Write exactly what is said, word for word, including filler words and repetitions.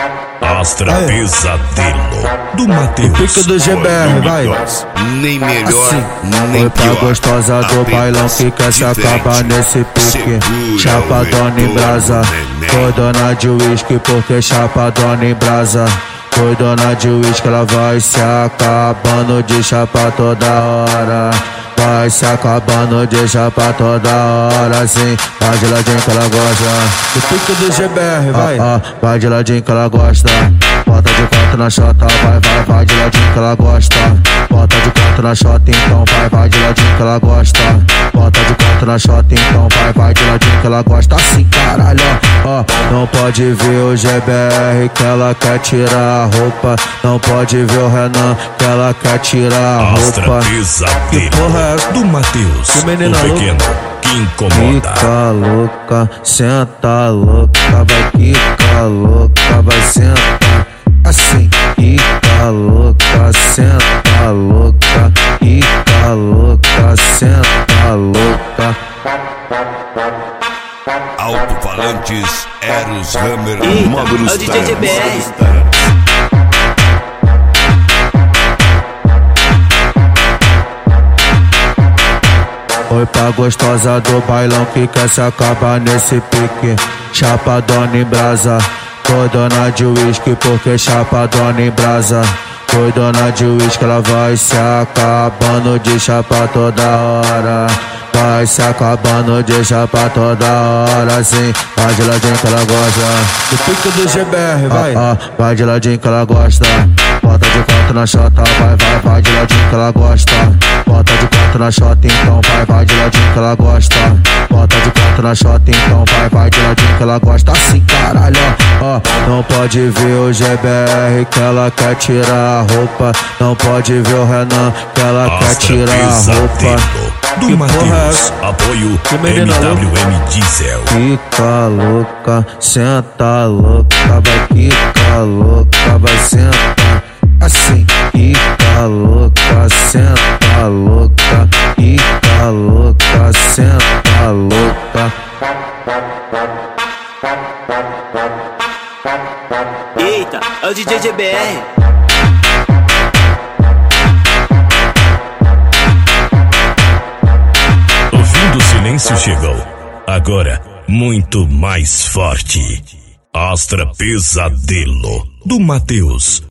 Astra Pesadelo do Matheus. Pique do G B R, vai. Nem melhor, assim. nem Foi pra pior. gostosa do bailão que quer se acabar nesse pique. Chapadona em brasa, foi dona de uísque porque chapadona em brasa. Foi dona de uísque, ela vai se acabando de chapa toda hora. Vai se acabando de chapa toda hora, sim. Vai de ladinho que ela gosta. O pique do G B R, vai. Ah, ah, vai de ladinho que ela gosta. Bota de quatro na chota, vai, vai, vai de ladinho que ela gosta. Bota de quatro na chota, então vai, vai de ladinho que ela gosta. Bota de quatro na chota, então vai, vai de ladinho que ela gosta. Assim, caralho, ó. Não pode ver o G B R que ela quer tirar a roupa. Não pode ver o Renan que ela quer tirar a Astra roupa. Que porra é Pesadelo essa? do Matheus, Que menina o pequeno que incomoda. Fica louca, senta louca, vai ficar louca, vai sentar assim. Fica louca, senta louca, fica louca, senta louca. Alto-falantes, Eros Hammer, Eita, módulos é o D J G B R. Foi pra gostosa do bailão que quer se acabar nesse pique. Chapadona em brasa, foi dona de uísque porque chapadona em brasa. Foi dona de uísque, ela vai se acabando de chapa toda hora. Vai se acabando de chapa toda hora, sim. Vai de ladinho que ela gosta. O pique do G B R, vai. Ah, ah, vai de ladinho que ela gosta. Bota de quatro na chota, vai, vai, vai de ladinho que ela gosta. Bota de quatro na chota, então vai, vai de ladinho que ela gosta. Bota de quatro na chota, então vai, vai de ladinho que ela gosta. Assim, caralho, ó. Não pode ver o G B R que ela quer tirar a roupa. Não pode ver o Renan que ela quer Astra tirar a roupa. Pesadelo do Que porra é Matheus, essa? apoio Que M menina W M Diesel. Fica louca, senta louca, vai ficar louca, vai sentar assim. Fica louca, senta louca, fica louca, senta louca. Eita, é o D J G B R. O fim do silêncio chegou. Agora, muito mais forte. Astra Pesadelo do Matheus.